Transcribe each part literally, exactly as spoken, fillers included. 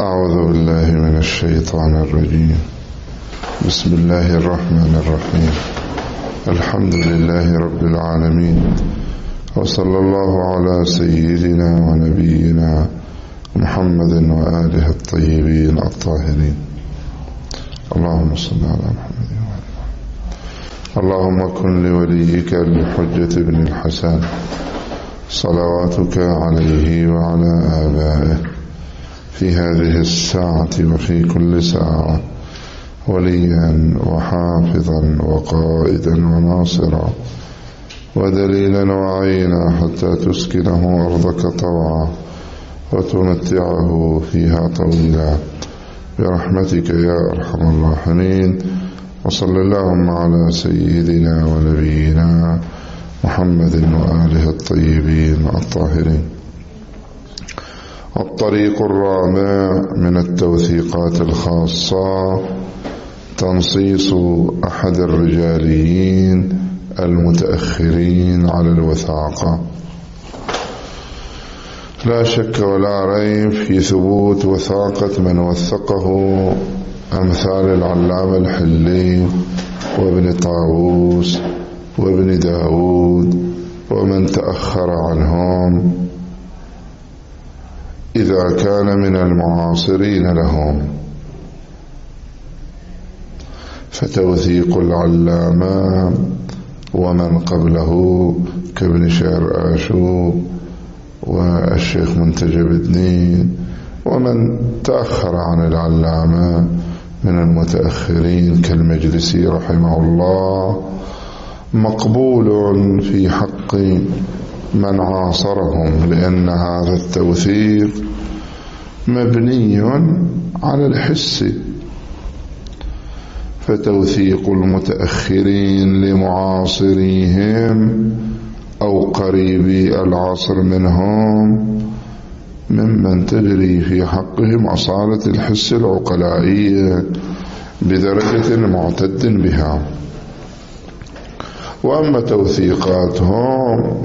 أعوذ بالله من الشيطان الرجيم. بسم الله الرحمن الرحيم. الحمد لله رب العالمين، وصلى الله على سيدنا ونبينا محمد وآله الطيبين الطاهرين. اللهم صل على محمد وآله. اللهم كن لوليك الحجة بن الحسن صلواتك عليه وعلى آبائه في هذه الساعة وفي كل ساعة وليا وحافظا وقائدا وناصرا ودليلا وعينا، حتى تسكنه أرضك طوعا وتمتعه فيها طويلا برحمتك يا أرحم الراحمين. وصلى اللهم على سيدنا ونبينا محمد وآله الطيبين الطاهرين. الطريق الرابع من التوثيقات الخاصة تنصيص أحد الرجاليين المتأخرين على الوثاقة. لا شك ولا ريب في ثبوت وثاقة من وثقه أمثال العلامة الحلي وابن طاووس وابن داود ومن تأخر عنهم إذا كان من المعاصرين لهم. فتوثيق العلامة ومن قبله كابن شهر آشوب والشيخ منتجب الدين ومن تأخر عن العلامة من المتأخرين كالمجلسي رحمه الله مقبول في حق من عاصرهم، لأن هذا التوثيق مبني على الحس. فتوثيق المتأخرين لمعاصريهم أو قريبي العصر منهم ممن تجري في حقهم أصالة الحس العقلائية بدرجة معتد بها. وأما توثيقاتهم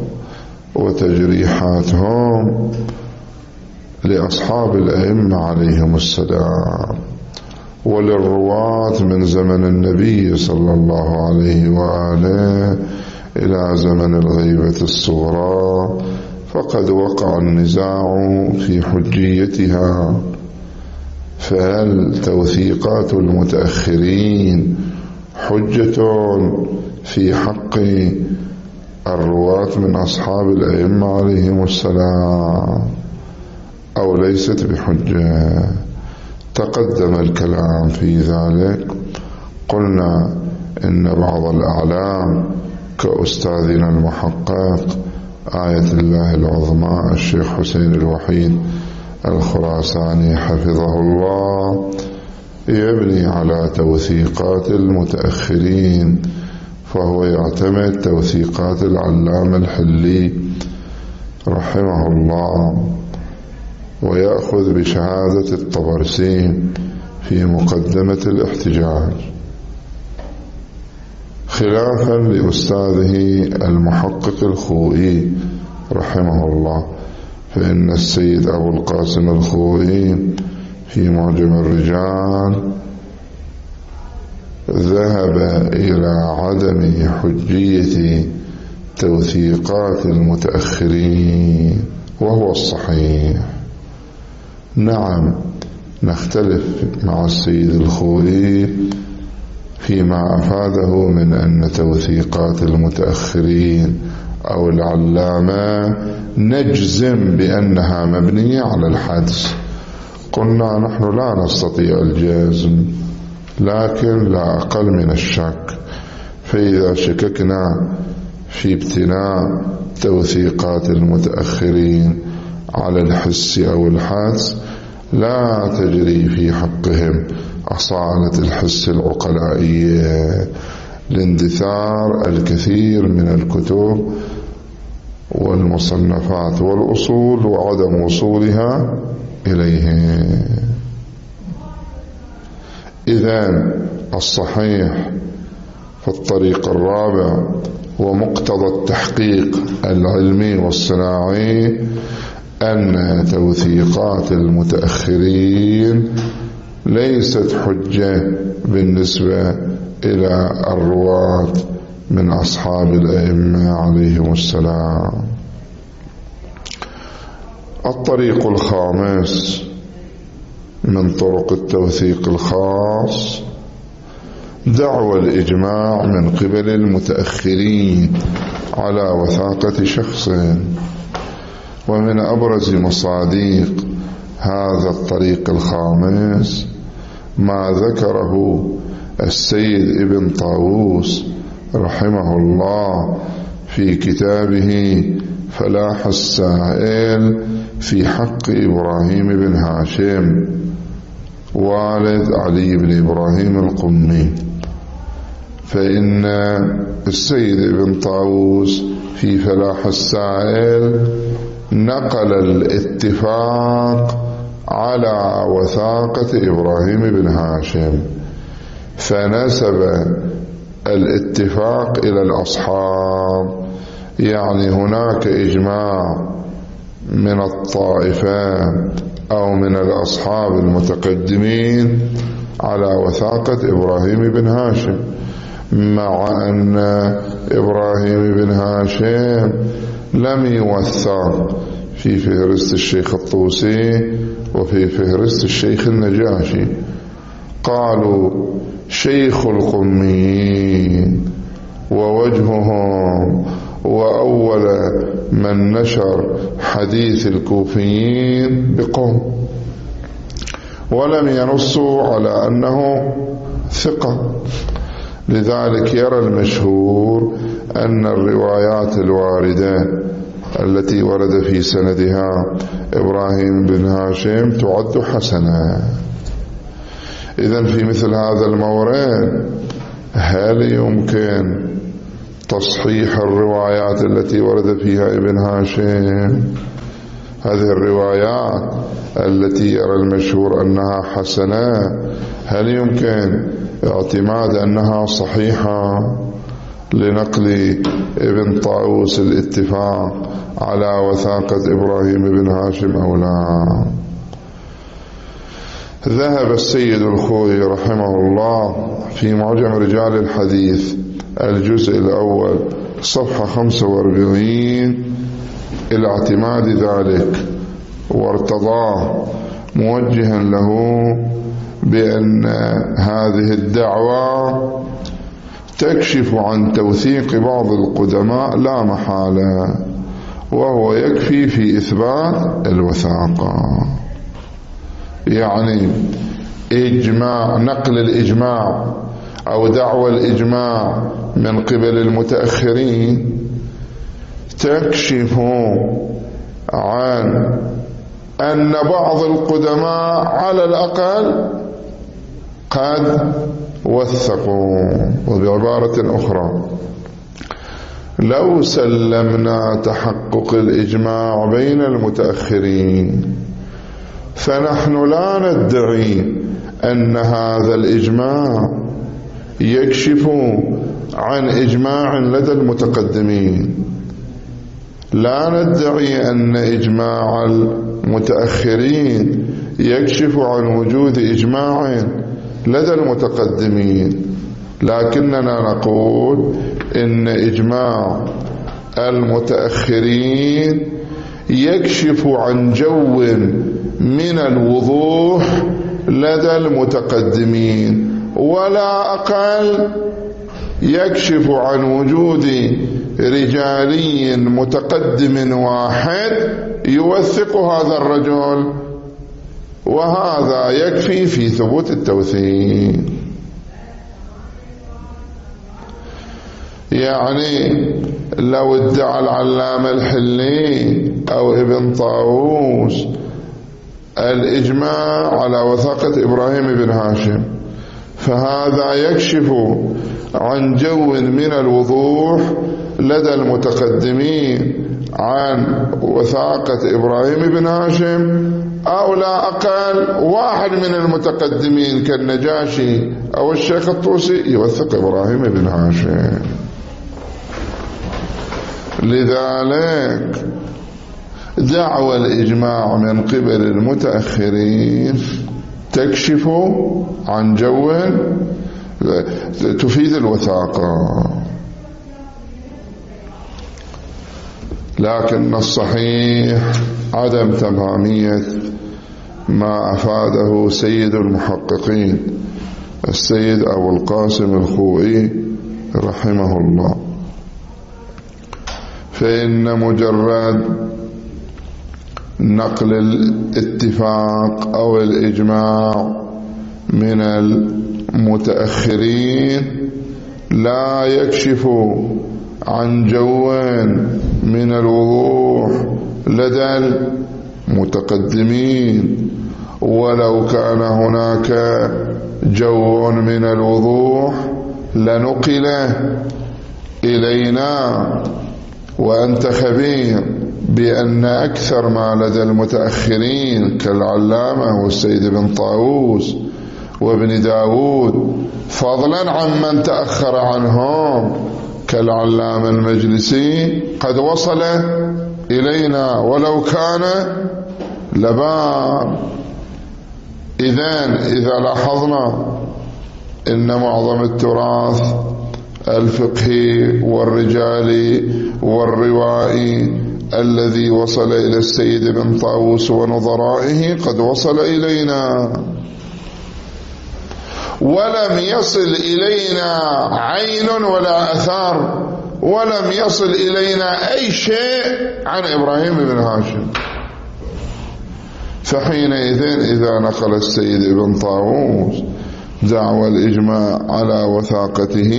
وتجريحاتهم لأصحاب الأئمة عليهم السلام وللرواة من زمن النبي صلى الله عليه وآله إلى زمن الغيبة الصغرى، فقد وقع النزاع في حجيتها. فهل توثيقات المتأخرين حجة في حق الرواة من أصحاب الأئمة عليهم السلام أو ليست بحجة؟ تقدم الكلام في ذلك. قلنا إن بعض الأعلام كأستاذنا المحقق آية الله العظمى الشيخ حسين الوحيد الخراساني حفظه الله يبني على توثيقات المتأخرين، فهو يعتمد توثيقات العلامة الحلي رحمه الله ويأخذ بشهادة الطبرسي في مقدمة الاحتجاج، خلافا لأستاذه المحقق الخوئي رحمه الله. فإن السيد أبو القاسم الخوئي في معجم الرجال ذهب إلى عدم حجية توثيقات المتأخرين، وهو الصحيح. نعم، نختلف مع السيد الخوئي فيما أفاده من أن توثيقات المتأخرين أو العلامة نجزم بأنها مبنية على الحدس. قلنا نحن لا نستطيع الجزم، لكن لا أقل من الشك. فإذا شككنا في ابتناء توثيقات المتأخرين على الحس أو الحدس لا تجري في حقهم أصالة الحس العقلائية لاندثار الكثير من الكتب والمصنفات والأصول وعدم وصولها إليه. إذن الصحيح في الطريق الرابع ومقتضى التحقيق العلمي والصناعي أن توثيقات المتأخرين ليست حجة بالنسبة إلى الرواة من أصحاب الأئمة عليهم السلام. الطريق الخامس من طرق التوثيق الخاص دعوى الإجماع من قبل المتأخرين على وثاقة شخص. ومن أبرز مصادق هذا الطريق الخامس ما ذكره السيد ابن طاووس رحمه الله في كتابه فلاح السائل في حق إبراهيم بن هاشم والد علي بن إبراهيم القمي. فإن السيد ابن طاووس في فلاح السائل نقل الاتفاق على وثاقة إبراهيم بن هاشم، فنسب الاتفاق إلى الأصحاب، يعني هناك إجماع من الطائفات أو من الأصحاب المتقدمين على وثاقة إبراهيم بن هاشم، مع أن إبراهيم بن هاشم لم يوثق في فهرست الشيخ الطوسي وفي فهرست الشيخ النجاشي. قالوا شيخ القميين ووجههم وأول من نشر حديث الكوفيين بقوم، ولم ينصوا على أنه ثقة. لذلك يرى المشهور أن الروايات الواردة التي ورد في سندها إبراهيم بن هاشم تعد حسنة. إذن في مثل هذا المورد هل يمكن تصحيح الروايات التي ورد فيها ابن هاشم؟ هذه الروايات التي يرى المشهور أنها حسنة هل يمكن اعتماد أنها صحيحة لنقل ابن طاووس الاتفاق على وثاقة إبراهيم بن هاشم أو لا؟ ذهب السيد الخوئي رحمه الله في معجم رجال الحديث الجزء الأول صفحة خمسة وأربعين إلى اعتماد ذلك وارتضاه، موجها له بأن هذه الدعوة تكشف عن توثيق بعض القدماء لا محالة، وهو يكفي في إثبات الوثاقة. يعني إجماع، نقل الإجماع أو دعوى الإجماع من قبل المتأخرين تكشف عن أن بعض القدماء على الأقل قد وثقوا. وبعبارة أخرى لو سلمنا تحقق الإجماع بين المتأخرين فنحن لا ندعي أن هذا الإجماع يكشف عن إجماع لدى المتقدمين، لا ندعي أن إجماع المتأخرين يكشف عن وجود إجماع لدى المتقدمين، لكننا نقول إن إجماع المتأخرين يكشف عن جو من الوضوح لدى المتقدمين، ولا أقل يكشف عن وجود رجالي متقدم واحد يوثق هذا الرجل، وهذا يكفي في ثبوت التوثيق. يعني لو ادعى العلامة الحلي أو ابن طاووس الإجماع على وثاقة إبراهيم بن هاشم، فهذا يكشف عن جو من الوضوح لدى المتقدمين عن وثاقة إبراهيم بن هاشم، أو لا أقل واحد من المتقدمين كالنجاشي أو الشيخ الطوسي يوثق إبراهيم بن هاشم. لذلك دعوى الإجماع من قبل المتأخرين تكشف عن جو تفيد الوثاقة، لكن الصحيح عدم تمامية ما أفاده سيد المحققين السيد أبو القاسم الخوئي رحمه الله. فإن مجرد نقل الاتفاق أو الإجماع من المتأخرين لا يكشف عن جو من الوضوح لدى المتقدمين، ولو كان هناك جو من الوضوح لنقل إلينا، وأنت خبير بأن أكثر ما لدى المتأخرين كالعلامة والسيد بن طاووس وابن داود، فضلا عن من تأخر عنهم كالعلامة المجلسي، قد وصل إلينا ولو كان لبان. إذن إذا لاحظنا إن معظم التراث الفقهي والرجالي والروائي الذي وصل إلى السيد بن طاووس ونظرائه قد وصل إلينا، ولم يصل إلينا عين ولا أثار، ولم يصل إلينا أي شيء عن إبراهيم بن هاشم. فحينئذ إذا نقل السيد بن طاووس دعوى الإجماع على وثاقته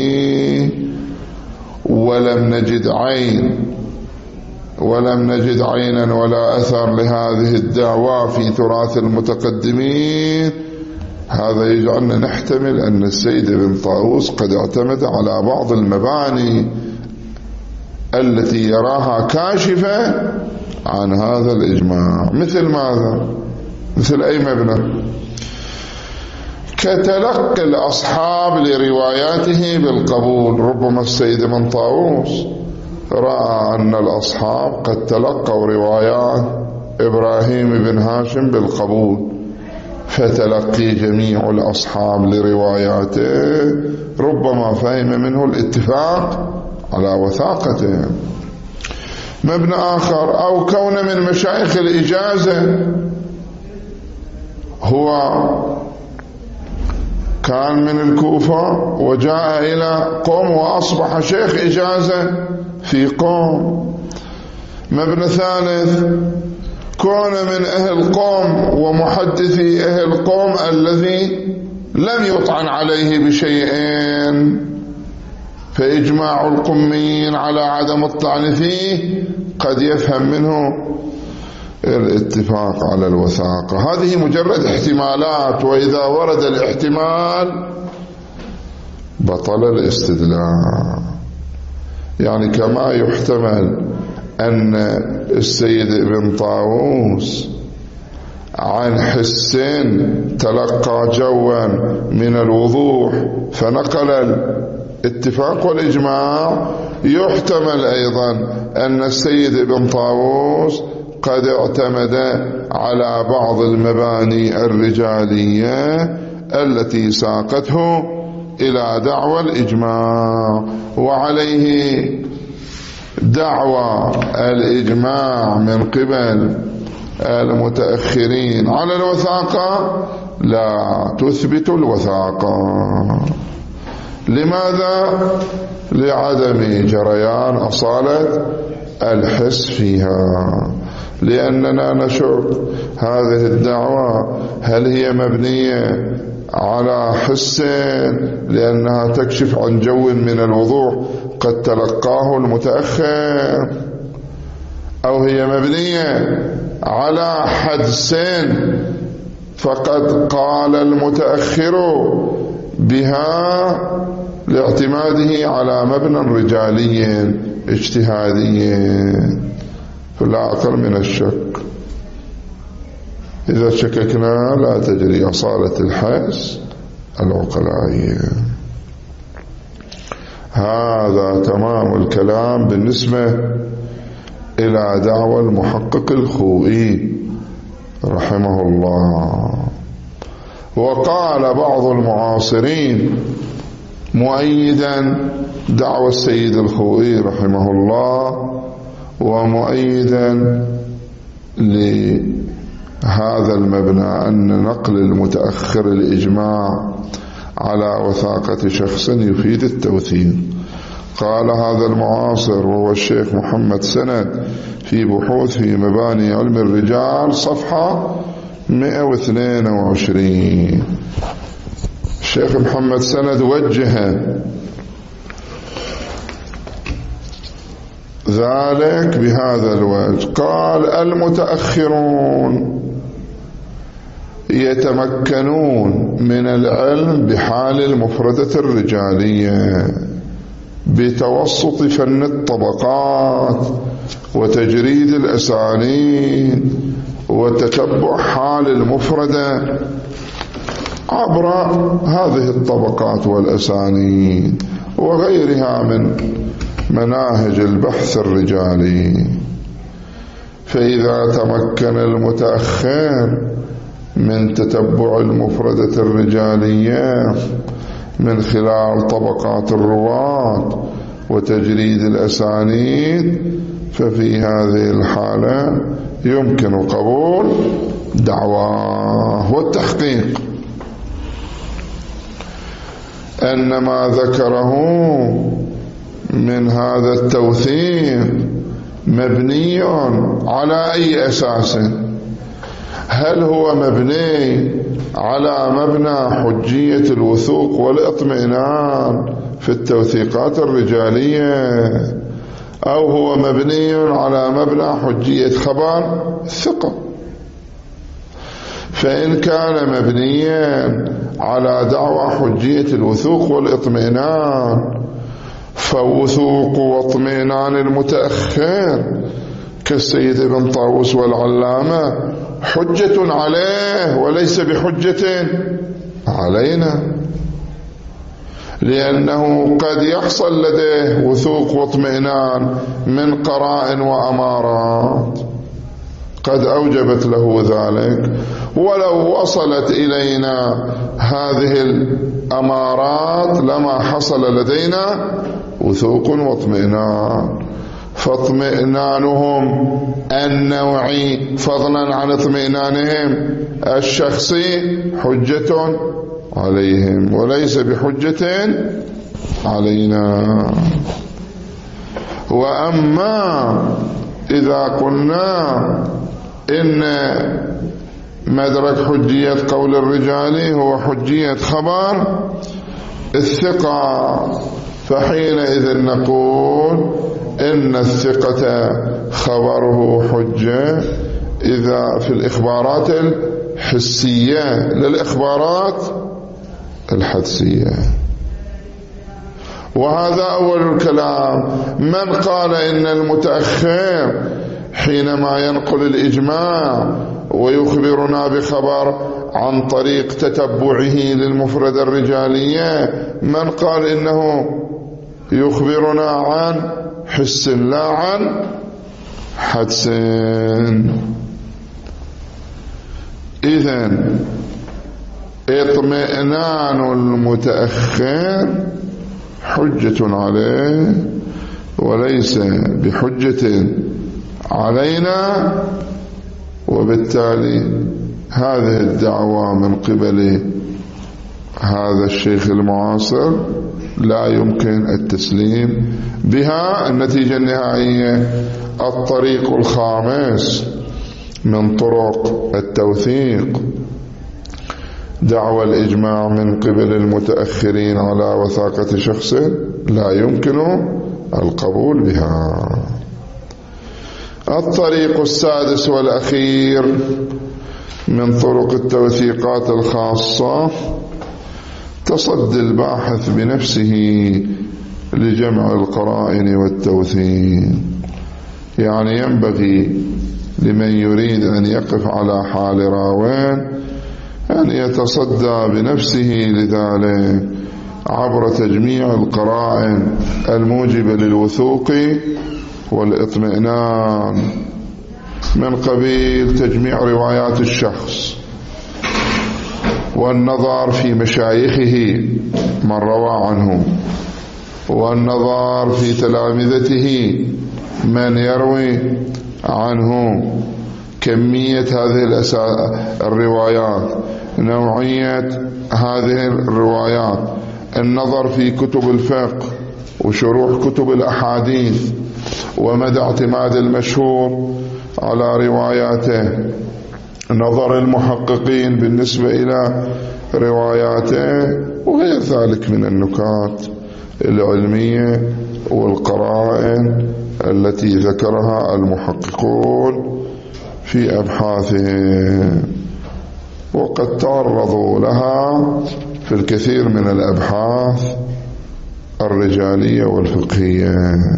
ولم نجد عين ولم نجد عينا ولا أثر لهذه الدعوى في تراث المتقدمين، هذا يجعلنا نحتمل أن السيد بن طاووس قد اعتمد على بعض المباني التي يراها كاشفة عن هذا الإجماع. مثل ماذا؟ مثل أي مبنى؟ كتلقي الأصحاب لرواياته بالقبول. ربما السيد بن طاووس رأى أن الأصحاب قد تلقوا روايات إبراهيم بن هاشم بالقبول، فتلقي جميع الأصحاب لرواياته ربما فهم منه الاتفاق على وثاقته. مبنى آخر، أو كون من مشايخ الإجازة، هو كان من الكوفة وجاء إلى قوم وأصبح شيخ إجازة في قوم. مبنى ثالث، كون من أهل قوم ومحدثي أهل قوم الذي لم يطعن عليه بشيئين، فإجماع القميين على عدم الطعن فيه قد يفهم منه الاتفاق على الوثاقة. هذه مجرد احتمالات، وإذا ورد الاحتمال بطل الاستدلال. يعني كما يحتمل أن السيد ابن طاووس عن حسين تلقى جوا من الوضوح فنقل الاتفاق والإجماع، يحتمل أيضا أن السيد ابن طاووس قد اعتمد على بعض المباني الرجالية التي ساقته إلى دعوى الإجماع، وعليه دعوى الإجماع من قبل المتأخرين على الوثاقة لا تثبت الوثاقة. لماذا؟ لعدم جريان أصالة الحس فيها، لأننا نشك هذه الدعوة هل هي مبنية على حس لأنها تكشف عن جو من الوضوح قد تلقاه المتأخر، أو هي مبنية على حدس فقد قال المتأخر بها لاعتماده على مبنى رجالي اجتهادي، فلا أقل من الشك. إذا شككنا لا تجري أصالة الحس العقلائية. هذا تمام الكلام بالنسبة إلى دعوى المحقق الخوئي رحمه الله. وقال بعض المعاصرين مؤيدا دعوى السيد الخوئي رحمه الله ومؤيدا لهذا المبنى أن نقل المتأخر الإجماع على وثاقة شخص يفيد التوثيق. قال هذا المعاصر وهو الشيخ محمد سند في بحوث في مباني علم الرجال صفحة مئة واثنين وعشرين. الشيخ محمد سند وجه ذلك بهذا الوجه، قال المتأخرون يتمكنون من العلم بحال المفردة الرجالية بتوسط فن الطبقات وتجريد الأسانيد وتتبع حال المفردة عبر هذه الطبقات والأسانيد وغيرها من مناهج البحث الرجالي. فإذا تمكن المتأخر من تتبع المفردة الرجالية من خلال طبقات الرواة وتجريد الأسانيد ففي هذه الحالة يمكن قبول دعواه. والتحقيق أن ما ذكره من هذا التوثيق مبني على أي أساس؟ هل هو مبني على مبنى حجية الوثوق والاطمئنان في التوثيقات الرجالية، أو هو مبني على مبنى حجية خبر الثقة؟ فإن كان مبنيا على دعوى حجية الوثوق والاطمئنان فوثوق واطمئنان المتأخر كالسيد ابن طاووس والعلامة حجة عليه وليس بحجة علينا، لأنه قد يحصل لديه وثوق واطمئنان من قرائن وأمارات قد أوجبت له ذلك، ولو وصلت إلينا هذه الأمارات لما حصل لدينا وثوق واطمئنان. فاطمئنانهم النوعي فضلا عن اطمئنانهم الشخصي حجة عليهم وليس بحجة علينا. وأما إذا قلنا إن مدرك حجية قول الرجال هو حجية خبر الثقة فحينئذ نقول إن الثقة خبره حجة إذا في الإخبارات الحسية للإخبارات الحدسية. وهذا أول الكلام. من قال إن المتأخر حينما ينقل الإجماع ويخبرنا بخبر عن طريق تتبعه للمفردة الرجالية، من قال إنه يخبرنا عن حس لا عن حدس؟ إذن اطمئنان المتأخر حجة عليه وليس بحجة علينا، وبالتالي هذه الدعوة من قبل هذا الشيخ المعاصر لا يمكن التسليم بها. النتيجة النهائية الطريق الخامس من طرق التوثيق دعوى الإجماع من قبل المتأخرين على وثاقة شخص لا يمكن القبول بها. الطريق السادس والأخير من طرق التوثيقات الخاصة تصدي الباحث بنفسه لجمع القرائن والتوثيق. يعني ينبغي لمن يريد أن يقف على حال راوين أن يتصدى بنفسه لذلك عبر تجميع القرائن الموجبة للوثوق والاطمئنان من قبيل تجميع روايات الشخص والنظر في مشايخه من روى عنه والنظر في تلامذته من يروي عنه، كمية هذه الروايات، نوعية هذه الروايات، النظر في كتب الفقه وشروح كتب الأحاديث ومدى اعتماد المشهور على رواياته، نظر المحققين بالنسبة إلى رواياته، وغير ذلك من النكات العلمية والقرائن التي ذكرها المحققون في أبحاثهم، وقد تعرضوا لها في الكثير من الأبحاث الرجالية والفقهية.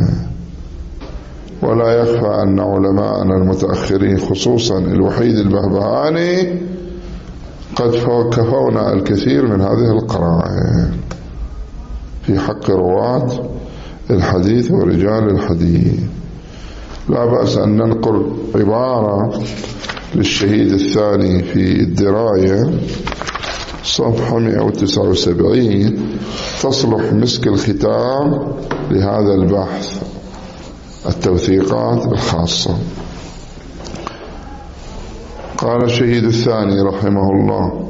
ولا يخفى أن علماءنا المتأخرين خصوصا الوحيد البهبهاني قد كفونا الكثير من هذه القرائن في حق رواة الحديث ورجال الحديث. لا بأس أن ننقل عبارة للشهيد الثاني في الدراية صفحة مئة وتسعة وسبعين تصلح مسك الختام لهذا البحث، التوثيقات الخاصة. قال الشهيد الثاني رحمه الله: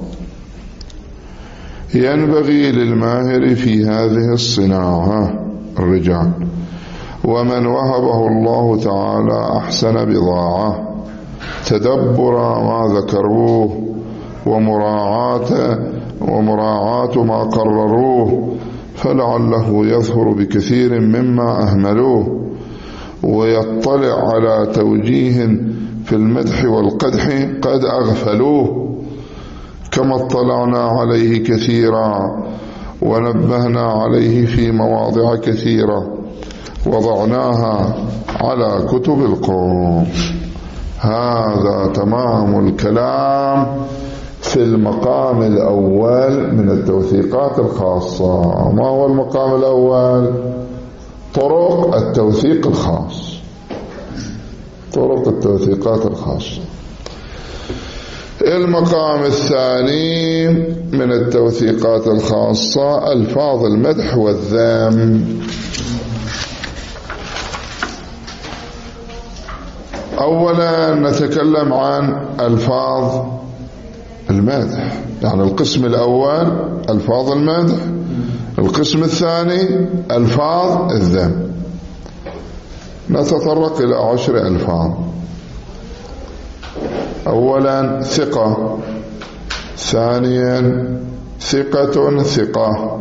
ينبغي للماهر في هذه الصناعة الرجال ومن وهبه الله تعالى أحسن بضاعة تدبر ما ذكروه ومراعاة ومراعاة ما قرروه، فلعله يظهر بكثير مما أهملوه ويطلع على توجيه في المدح والقدح قد أغفلوه، كما اطلعنا عليه كثيرا ونبهنا عليه في مواضع كثيرة وضعناها على كتب القوم. هذا تمام الكلام في المقام الأول من التوثيقات الخاصة. ما هو المقام الأول؟ طرق التوثيق الخاص، طرق التوثيقات الخاصة. المقام الثاني من التوثيقات الخاصة ألفاظ المدح والذم. أولا نتكلم عن ألفاظ المدح، يعني القسم الأول ألفاظ المدح، القسم الثاني ألفاظ الذم. نتطرق إلى عشر ألفاظ. أولا ثقة، ثانيا ثقة ثقة،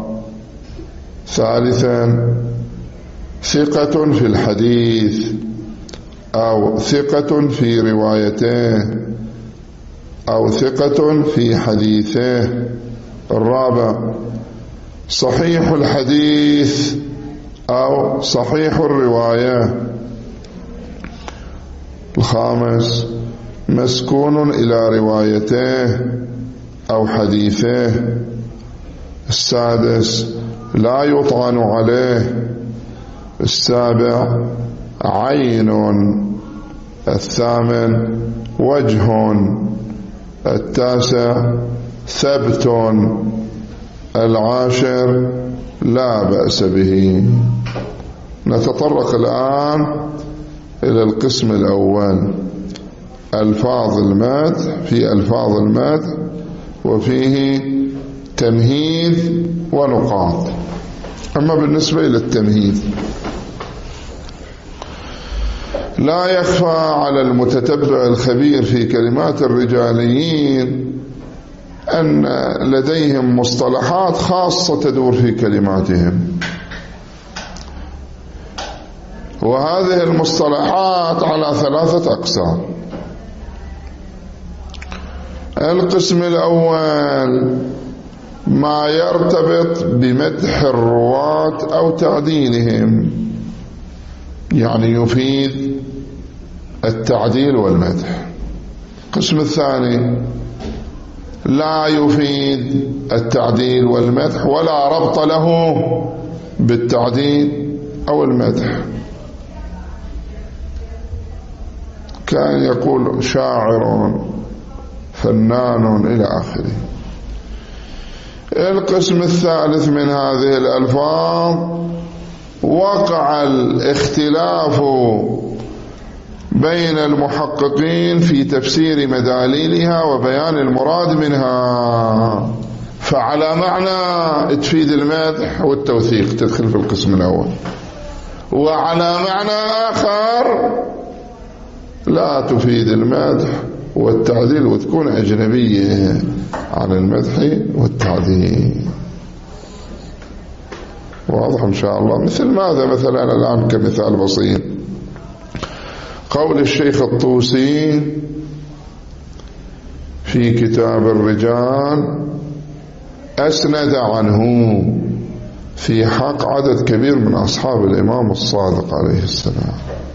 ثالثا ثقة في الحديث أو ثقة في روايته أو ثقة في حديثه. الرابع صحيح الحديث أو صحيح الرواية. الخامس مسكون إلى روايته أو حديثه. السادس لا يطعن عليه. السابع عين. الثامن وجه. التاسع ثبت. العاشر لا بأس به. نتطرق الآن إلى القسم الأول، ألفاظ المدح. في ألفاظ المدح وفيه تمهيد ونقاط. أما بالنسبة إلى التمهيد، لا يخفى على المتتبع الخبير في كلمات الرجاليين أن لديهم مصطلحات خاصة تدور في كلماتهم، وهذه المصطلحات على ثلاثة أقسام. القسم الأول ما يرتبط بمدح الرواة أو تعديلهم، يعني يفيد التعديل والمدح. القسم الثاني لا يفيد التعديل والمدح ولا ربط له بالتعديل أو المدح. كان يقول شاعر، فنان، إلى آخره. القسم الثالث من هذه الألفاظ وقع الاختلاف بين المحققين في تفسير مداليلها وبيان المراد منها، فعلى معنى تفيد المدح والتوثيق تدخل في القسم الأول، وعلى معنى آخر لا تفيد المدح والتعديل وتكون أجنبية عن المدح والتعديل. واضح إن شاء الله؟ مثل ماذا مثلا الآن كمثال بسيط، قول الشيخ الطوسي في كتاب الرجال أسند عنه في حق عدد كبير من أصحاب الإمام الصادق عليه السلام،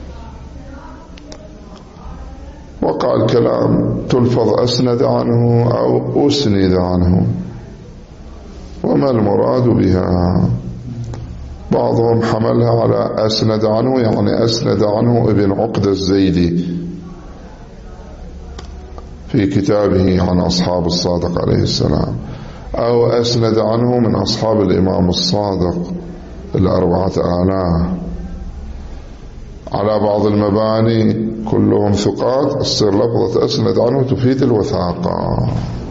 وقع الكلام تلفظ أسند عنه أو أسند عنه، وما المراد بها؟ بعضهم حملها على أسند عنه يعني أسند عنه ابن عقدة الزيدي في كتابه عن أصحاب الصادق عليه السلام، أو أسند عنه من أصحاب الإمام الصادق الأربعة آلاف. على بعض المباني كلهم ثقات تصير لفظة أسند عنه تفيد الوثاقة.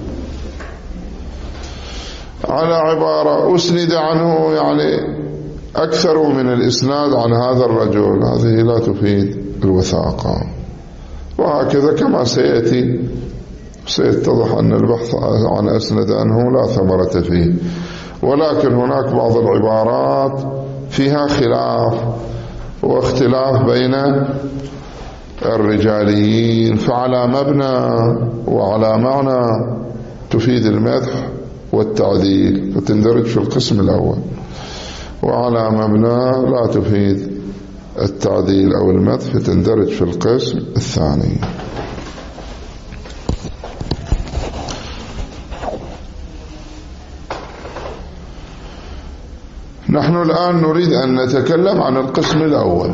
على عبارة أسند عنه يعني أكثر من الإسناد عن هذا الرجل، هذه لا تفيد الوثاقة. وهكذا كما سيأتي سيتضح أن البحث عن أسند عنه لا ثمرة فيه، ولكن هناك بعض العبارات فيها خلاف واختلاف بين الرجاليين، فعلى مبنى وعلى معنى تفيد المدح والتعديل فتندرج في القسم الأول، وعلى مبنى لا تفيد التعديل أو المدح فتندرج في القسم الثاني. نحن الآن نريد أن نتكلم عن القسم الأول،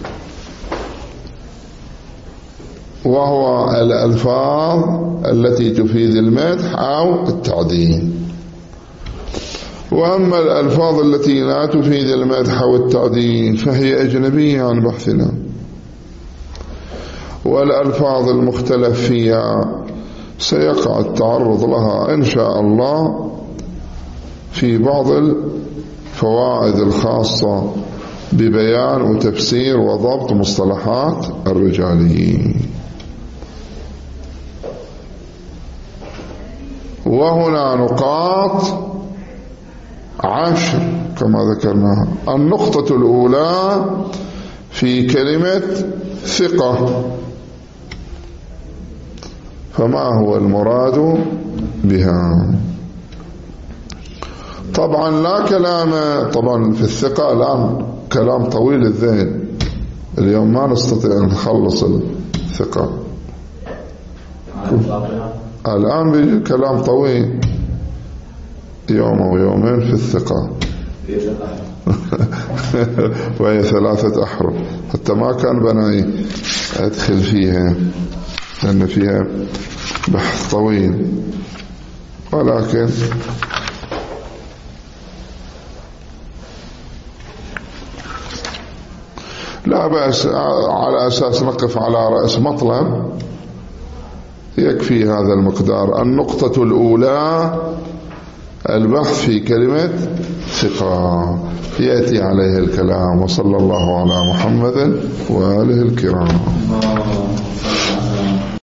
وهو الألفاظ التي تفيد المدح أو التعديل. وأما الألفاظ التي لا تفيد المدح والتعديل فهي أجنبية عن بحثنا، والألفاظ المختلف فيها سيقع التعرض لها إن شاء الله في بعض الفوائد الخاصة ببيان وتفسير وضبط مصطلحات الرجاليين. وهنا نقاط عشر كما ذكرناها. النقطة الأولى في كلمة ثقة، فما هو المراد بها؟ طبعا لا كلام طبعا في الثقة الآن كلام طويل الذهن، اليوم ما نستطيع أن نخلص الثقة، الآن بيجي كلام طويل يوم أو يومين في الثقة وهي ثلاثة أحرف، حتى ما كان بناي أدخل فيها لأن فيها بحث طويل، ولكن لا بأس على أساس نقف على رأس مطلب يكفي هذا المقدار. النقطة الأولى البحث في كلمة ثقة يأتي عليه الكلام، وصلى الله على محمد وآله الكرام.